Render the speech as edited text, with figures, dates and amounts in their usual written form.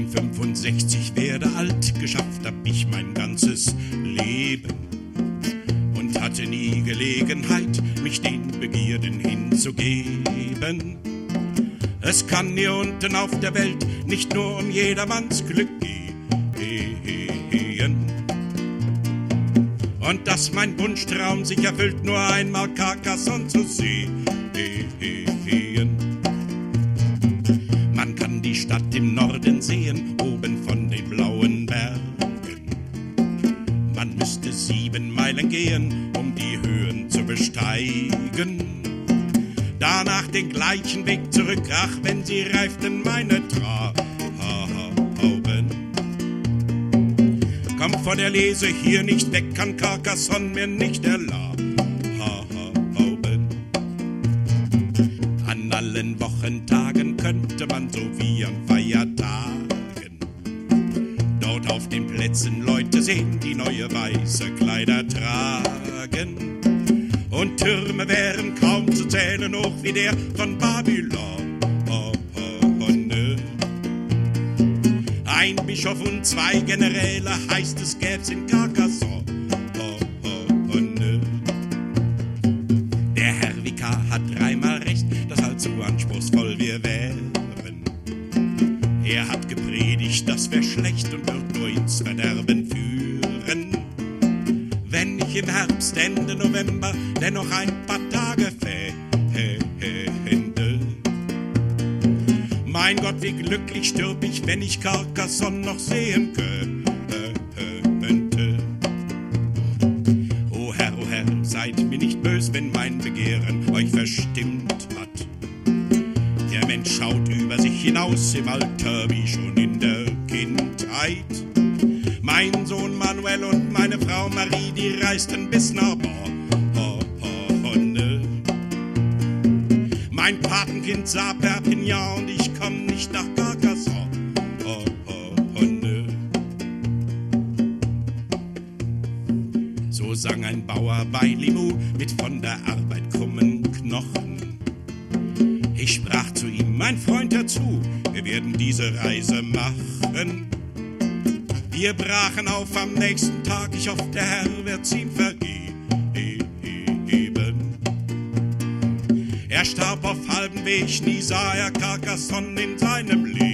65 werde alt, geschafft hab ich mein ganzes Leben und hatte nie Gelegenheit, mich den Begierden hinzugeben. Es kann hier unten auf der Welt nicht nur um jedermanns Glück gehen und dass mein Wunschtraum sich erfüllt, nur einmal Carcassonne zu sehen. Man kann die Stadt im Norden sehen, oben von den blauen Bergen. Man müsste 7 Meilen gehen, um die Höhen zu besteigen. Danach den gleichen Weg zurück, ach, wenn sie reiften meine Trauben. Komm von der Lese hier nicht weg, kann Carcassonne mir nicht erlauben. An allen Wochentagen könnte man so wie an Feiertagen dort auf den Plätzen Leute sehen, die neue weiße Kleider tragen. Und Türme wären kaum zu zählen, hoch wie der von Babylon. Ein Bischof und 2 Generäle, heißt es, gäb's in Carcassonne. Der Herr Vikar hat 3-mal recht, dass allzu anspruchsvoll wir wären. Er hat gepredigt, das wär schlecht und wird nur ins Verderben führen. Wenn ich im Herbst, Ende November, dennoch ein paar Tage fände. Mein Gott, wie glücklich stürb ich, wenn ich Carcassonne noch sehen könnte. O Herr, seid mir nicht bös, wenn mein Begehren euch verstimmt hat. Der Mensch schaut über sich hinaus im Alter wie schon in der Kindheit. Mein Sohn Manuel und meine Frau Marie, die reisten bis nach Bonn. Mein Patenkind sah Perpignan und ich komm nicht nach Carcassonne. So sang ein Bauer bei Limoux mit von der Arbeit krummen Knochen. Ich sprach zu ihm, mein Freund, hör zu, wir werden diese Reise machen. Wir brachen auf am nächsten Tag, ich hoffe, der Herr wird's ihm vergeben. Er starb auf halbem Weg, nie sah er Carcassonne in seinem Leben.